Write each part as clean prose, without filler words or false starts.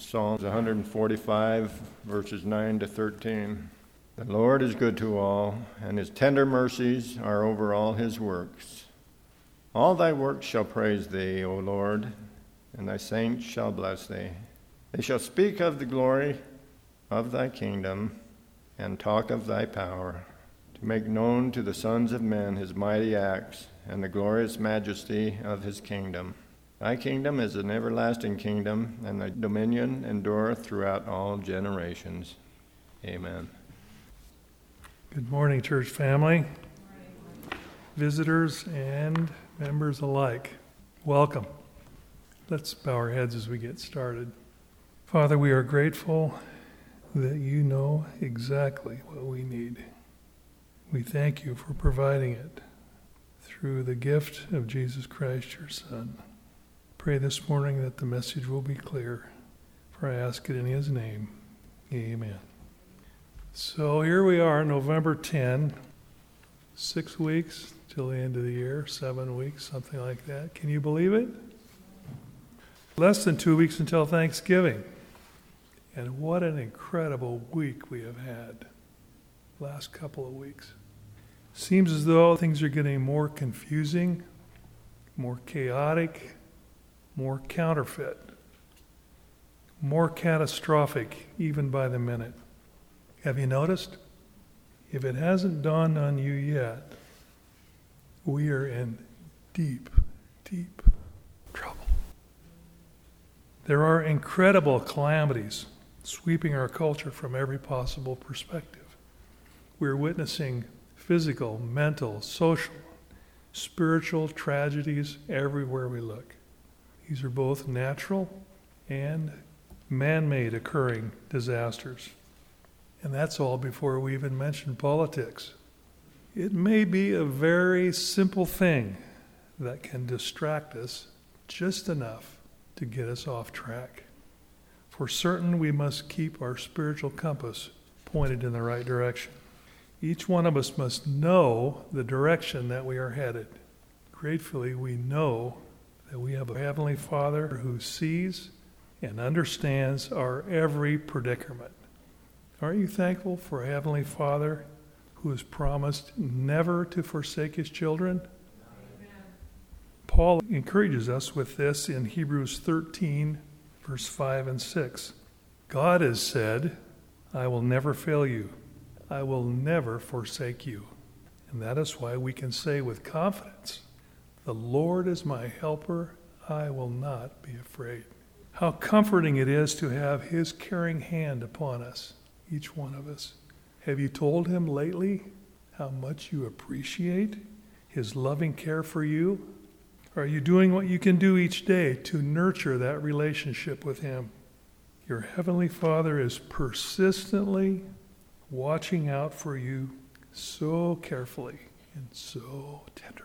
Psalms 145, verses 9 to 13. The Lord is good to all, and his tender mercies are over all his works. All thy works shall praise thee, O Lord, and thy saints shall bless thee. They shall speak of the glory of thy kingdom, and talk of thy power, to make known to the sons of men his mighty acts, and the glorious majesty of his kingdom. Thy kingdom is an everlasting kingdom, and thy dominion endureth throughout all generations. Amen. Good morning, church family, visitors and members alike. Welcome. Let's bow our heads as we get started. Father, we are grateful that you know exactly what we need. We thank you for providing it through the gift of Jesus Christ, your Son. Pray this morning that the message will be clear, for I ask it in his name. Amen. So here we are, November 10, 6 weeks till the end of the year, 7 weeks, something like that. Can you believe it? Less than 2 weeks until Thanksgiving. And what an incredible week we have had, last couple of weeks. Seems as though things are getting more confusing, more chaotic, more counterfeit, more catastrophic, even by the minute. Have you noticed? If it hasn't dawned on you yet, we are in deep, deep trouble. There are incredible calamities sweeping our culture from every possible perspective. We're witnessing physical, mental, social, spiritual tragedies everywhere we look. These are both natural and man-made occurring disasters. And that's all before we even mention politics. It may be a very simple thing that can distract us just enough to get us off track. For certain, we must keep our spiritual compass pointed in the right direction. Each one of us must know the direction that we are headed. Gratefully, we know that we have a Heavenly Father who sees and understands our every predicament. Aren't you thankful for a Heavenly Father who has promised never to forsake his children? Amen. Paul encourages us with this in Hebrews 13, verse 5 and 6. God has said, I will never fail you. I will never forsake you. And that is why we can say with confidence, the Lord is my helper, I will not be afraid. How comforting it is to have his caring hand upon us, each one of us. Have you told him lately how much you appreciate his loving care for you? Are you doing what you can do each day to nurture that relationship with him? Your Heavenly Father is persistently watching out for you so carefully and so tenderly.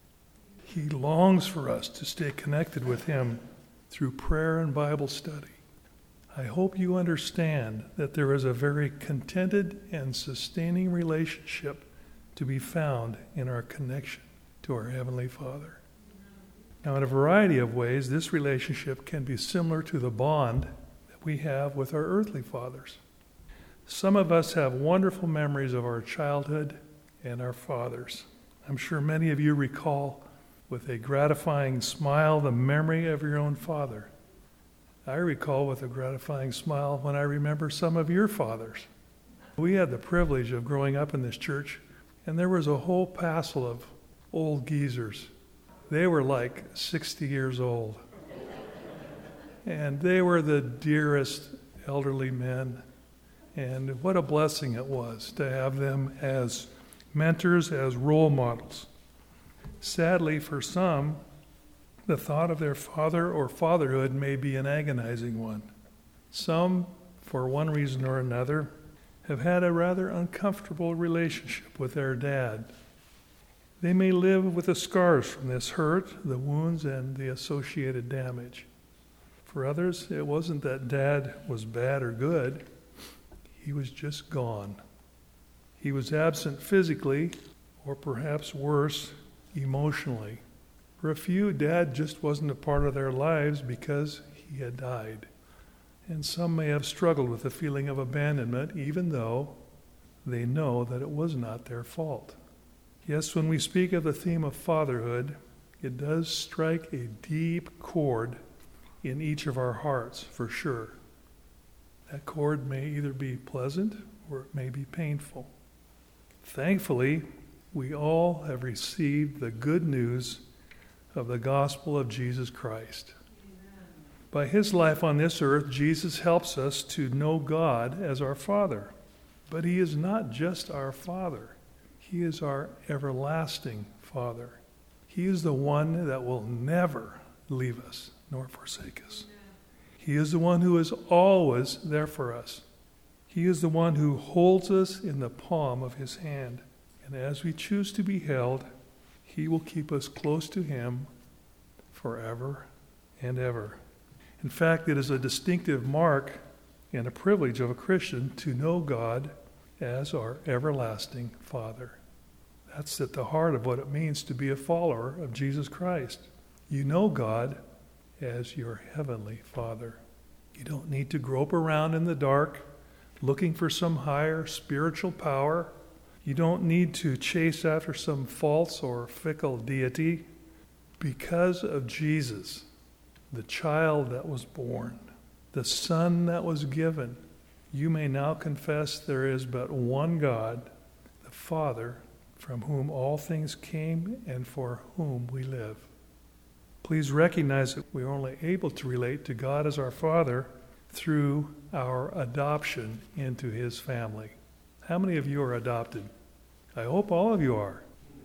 He longs for us to stay connected with him through prayer and Bible study. I hope you understand that there is a very contented and sustaining relationship to be found in our connection to our Heavenly Father. Now, in a variety of ways, this relationship can be similar to the bond that we have with our earthly fathers. Some of us have wonderful memories of our childhood and our fathers. I'm sure many of you recall with a gratifying smile the memory of your own father. I recall with a gratifying smile when I remember some of your fathers. We had the privilege of growing up in this church, and there was a whole passel of old geezers. They were like 60 years old. And they were the dearest elderly men. And what a blessing it was to have them as mentors, as role models. Sadly, for some, the thought of their father or fatherhood may be an agonizing one. Some, for one reason or another, have had a rather uncomfortable relationship with their dad. They may live with the scars from this hurt, the wounds, and the associated damage. For others, it wasn't that dad was bad or good. He was just gone. He was absent physically, or perhaps worse, emotionally. For a few, Dad just wasn't a part of their lives because he had died. And some may have struggled with the feeling of abandonment, even though they know that it was not their fault. Yes, when we speak of the theme of fatherhood, it does strike a deep chord in each of our hearts, for sure. That chord may either be pleasant or it may be painful. Thankfully, we all have received the good news of the gospel of Jesus Christ. Amen. By his life on this earth, Jesus helps us to know God as our Father. But he is not just our Father. He is our everlasting Father. He is the one that will never leave us nor forsake us. Amen. He is the one who is always there for us. He is the one who holds us in the palm of his hand. And as we choose to be held, he will keep us close to him forever and ever. In fact, it is a distinctive mark and a privilege of a Christian to know God as our everlasting Father. That's at the heart of what it means to be a follower of Jesus Christ. You know God as your heavenly Father. You don't need to grope around in the dark looking for some higher spiritual power. You don't need to chase after some false or fickle deity. Because of Jesus, the child that was born, the Son that was given, you may now confess there is but one God, the Father, from whom all things came and for whom we live. Please recognize that we are only able to relate to God as our Father through our adoption into his family. How many of you are adopted? I hope all of you are.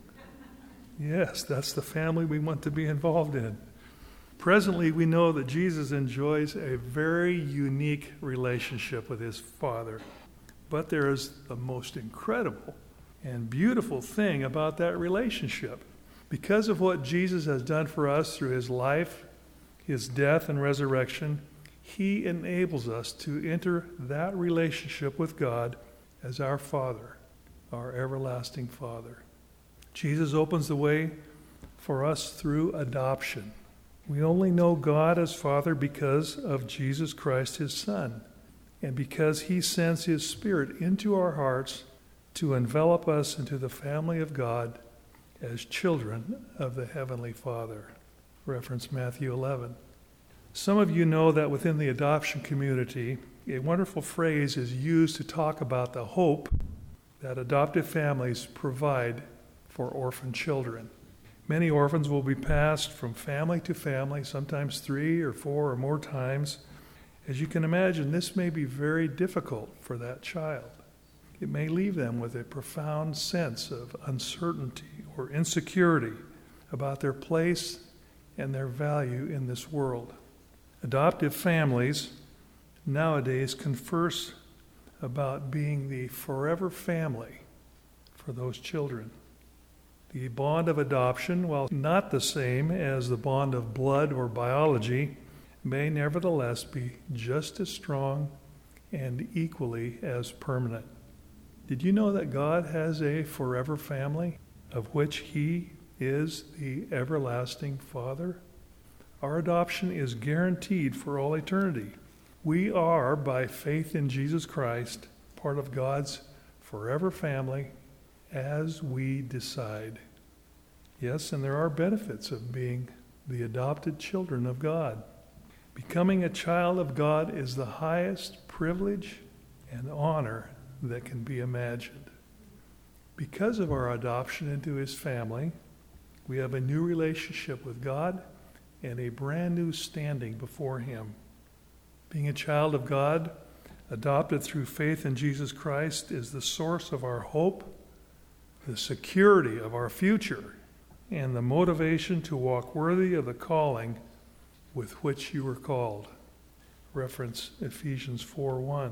Yes, that's the family we want to be involved in. Presently, we know that Jesus enjoys a very unique relationship with his Father. But there is the most incredible and beautiful thing about that relationship. Because of what Jesus has done for us through his life, his death, and resurrection, he enables us to enter that relationship with God as our Father, our everlasting Father. Jesus opens the way for us through adoption. We only know God as Father because of Jesus Christ, his Son, and because he sends his Spirit into our hearts to envelop us into the family of God as children of the Heavenly Father. Reference Matthew 11. Some of you know that within the adoption community, a wonderful phrase is used to talk about the hope that adoptive families provide for orphan children. Many orphans will be passed from family to family, sometimes 3 or 4 or more times. As you can imagine, this may be very difficult for that child. It may leave them with a profound sense of uncertainty or insecurity about their place and their value in this world. Adoptive families nowadays converse about being the forever family for those children. The bond of adoption, while not the same as the bond of blood or biology, may nevertheless be just as strong and equally as permanent. Did you know that God has a forever family of which he is the everlasting Father? Our adoption is guaranteed for all eternity. We are, by faith in Jesus Christ, part of God's forever family as we decide. Yes, and there are benefits of being the adopted children of God. Becoming a child of God is the highest privilege and honor that can be imagined. Because of our adoption into his family, we have a new relationship with God and a brand new standing before him. Being a child of God, adopted through faith in Jesus Christ, is the source of our hope, the security of our future, and the motivation to walk worthy of the calling with which you were called. Reference Ephesians 4:1.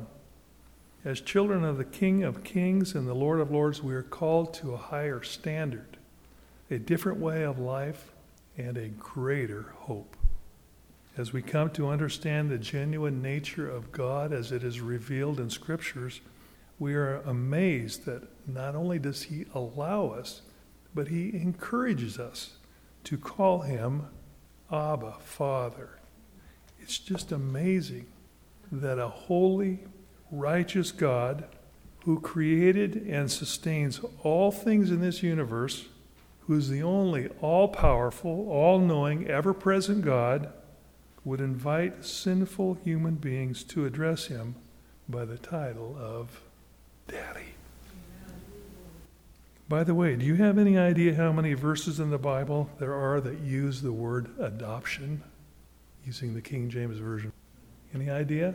As children of the King of Kings and the Lord of Lords, we are called to a higher standard, a different way of life, and a greater hope. As we come to understand the genuine nature of God as it is revealed in Scriptures, we are amazed that not only does he allow us, but he encourages us to call him Abba, Father. It's just amazing. that a holy, righteous God who created and sustains all things in this universe, who is the only all-powerful, all-knowing, ever-present God, would invite sinful human beings to address him by the title of Daddy. By the way, do you have any idea how many verses in the Bible there are that use the word adoption, using the King James Version? Any idea?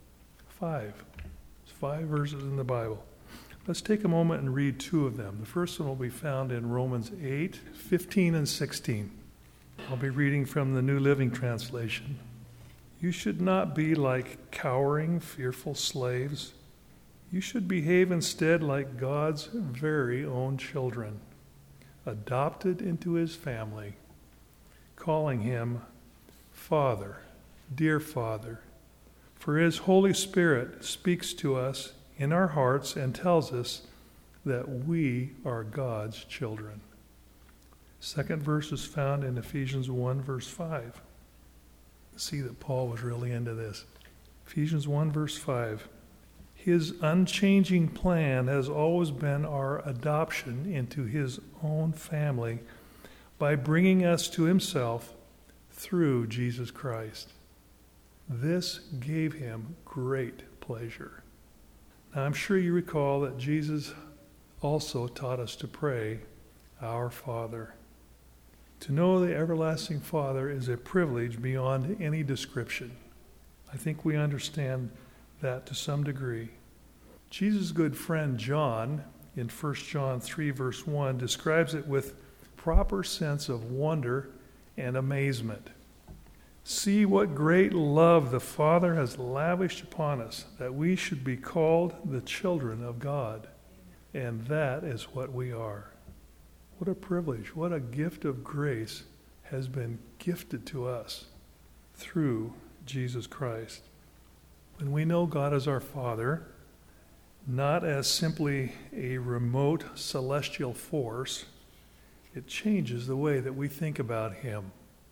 5. There's 5 verses in the Bible. Let's take a moment and read 2 of them. The first one will be found in Romans 8, 15 and 16. I'll be reading from the New Living Translation. You should not be like cowering, fearful slaves. You should behave instead like God's very own children, adopted into his family, calling him Father, dear Father. For his Holy Spirit speaks to us in our hearts and tells us that we are God's children. Second verse is found in Ephesians 1, verse 5. See that Paul was really into this. Ephesians 1, verse 5. His unchanging plan has always been our adoption into his own family by bringing us to himself through Jesus Christ. This gave him great pleasure. Now, I'm sure you recall that Jesus also taught us to pray, Our Father. To know the everlasting Father is a privilege beyond any description. I think we understand that to some degree. Jesus' good friend John, in 1 John 3, verse 1, describes it with proper sense of wonder and amazement. See what great love the Father has lavished upon us, that we should be called the children of God. And that is what we are. What a privilege, what a gift of grace has been gifted to us through Jesus Christ. When we know God as our Father, not as simply a remote celestial force, it changes the way that we think about him.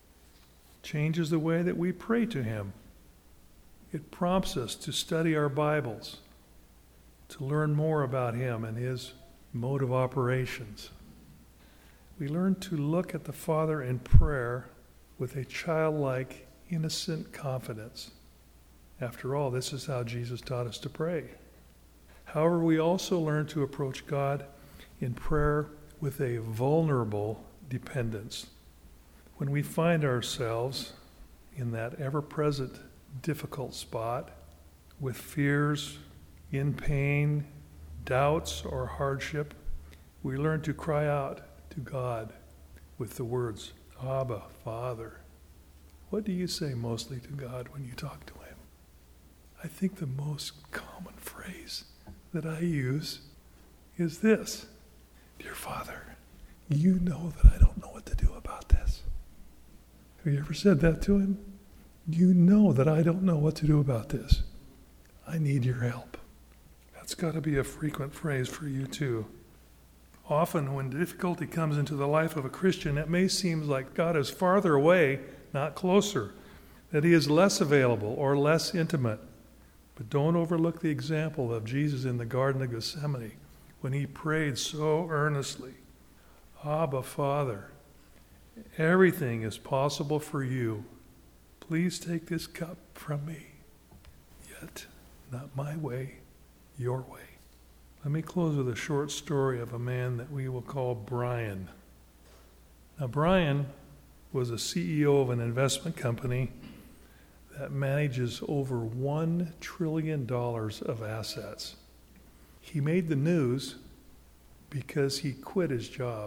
Changes the way that we pray to him. It prompts us to study our Bibles, to learn more about him and his mode of operations. We learn to look at the Father in prayer with a childlike, innocent confidence. After all, this is how Jesus taught us to pray. However, we also learn to approach God in prayer with a vulnerable dependence. When we find ourselves in that ever-present difficult spot, with fears, in pain, doubts, or hardship, we learn to cry out to God with the words, Abba, Father. What do you say mostly to God when you talk to him? I think the most common phrase that I use is this: Dear Father, you know that I don't know what to do about this. Have you ever said that to him? You know that I don't know what to do about this. I need your help. That's got to be a frequent phrase for you too. Often when difficulty comes into the life of a Christian, it may seem like God is farther away, not closer, that he is less available or less intimate. But don't overlook the example of Jesus in the Garden of Gethsemane when he prayed so earnestly, Abba, Father, everything is possible for you. Please take this cup from me. Yet, not my way, your way. Let me close with a short story of a man that we will call Brian. Now, Brian was a CEO of an investment company that manages over $1 trillion of assets. He made the news because he quit his job.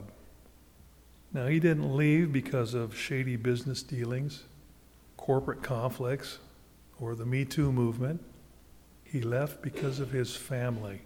Now, he didn't leave because of shady business dealings, corporate conflicts, or the Me Too movement. He left because of his family.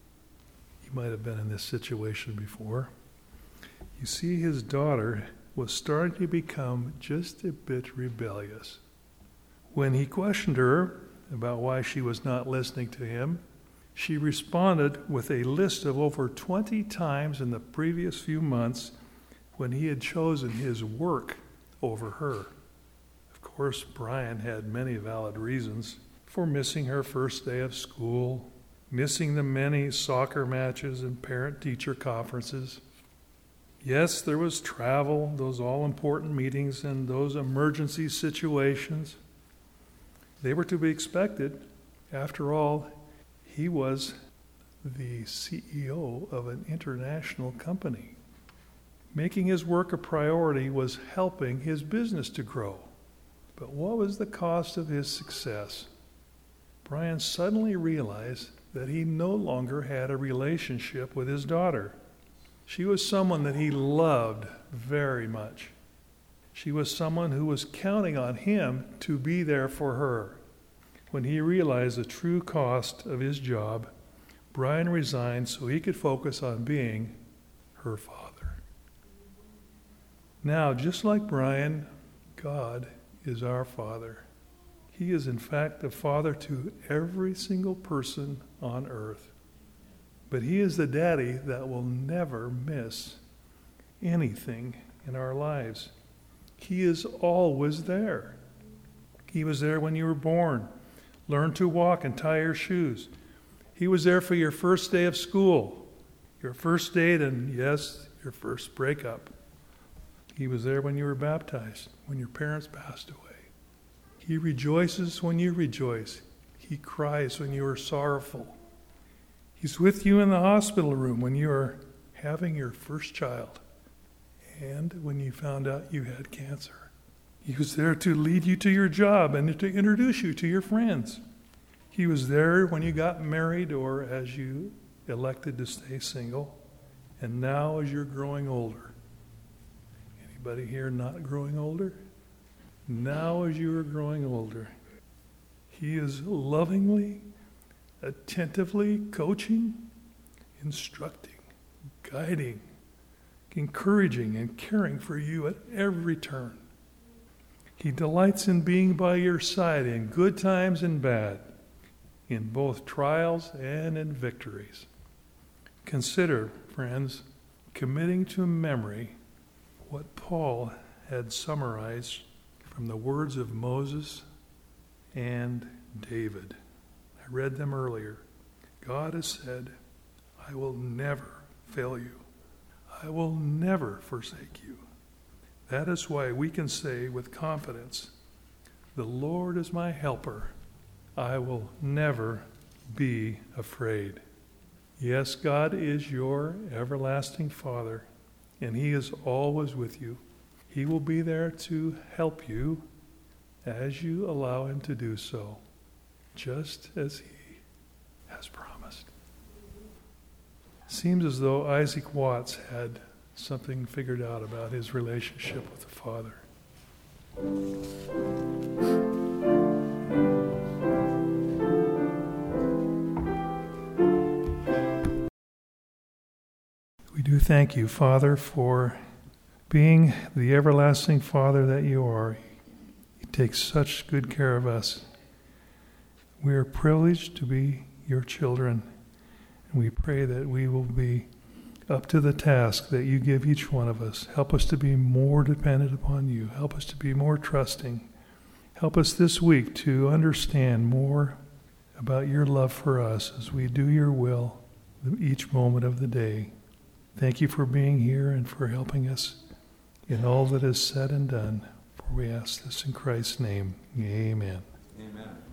You might have been in this situation before. You see, his daughter was starting to become just a bit rebellious. When he questioned her about why she was not listening to him, she responded with a list of over 20 times in the previous few months when he had chosen his work over her. Of course, Brian had many valid reasons for missing her first day of school, missing the many soccer matches and parent-teacher conferences. Yes, there was travel, those all-important meetings, and those emergency situations. They were to be expected. After all, he was the CEO of an international company. Making his work a priority was helping his business to grow. But what was the cost of his success? Brian suddenly realized that he no longer had a relationship with his daughter. She was someone that he loved very much. She was someone who was counting on him to be there for her. When he realized the true cost of his job, Brian resigned so he could focus on being her father. Now, just like Brian, God is our Father. He is in fact the Father to every single person on earth. But He is the Daddy that will never miss anything in our lives. He is always there. He was there when you were born. Learn to walk and tie your shoes. He was there for your first day of school, your first date, and yes, your first breakup. He was there when you were baptized, when your parents passed away. He rejoices when you rejoice. He cries when you are sorrowful. He's with you in the hospital room when you are having your first child and when you found out you had cancer. He was there to lead you to your job and to introduce you to your friends. He was there when you got married or as you elected to stay single. And now as you're growing older. Anybody here not growing older? Now as you are growing older, He is lovingly, attentively coaching, instructing, guiding, encouraging, and caring for you at every turn. He delights in being by your side in good times and bad, in both trials and in victories. Consider, friends, committing to memory what Paul had summarized from the words of Moses and David. I read them earlier. God has said, I will never fail you. I will never forsake you. That is why we can say with confidence, the Lord is my helper. I will never be afraid. Yes, God is your everlasting Father, and He is always with you. He will be there to help you as you allow Him to do so, just as He has promised. Seems as though Isaac Watts had something figured out about his relationship with the Father. We do thank you, Father, for being the everlasting Father that you are. You take such good care of us. We are privileged to be your children, and we pray that we will be up to the task that you give each one of us. Help us to be more dependent upon you. Help us to be more trusting. Help us this week to understand more about your love for us as we do your will each moment of the day. Thank you for being here and for helping us in all that is said and done. For we ask this in Christ's name. Amen. Amen.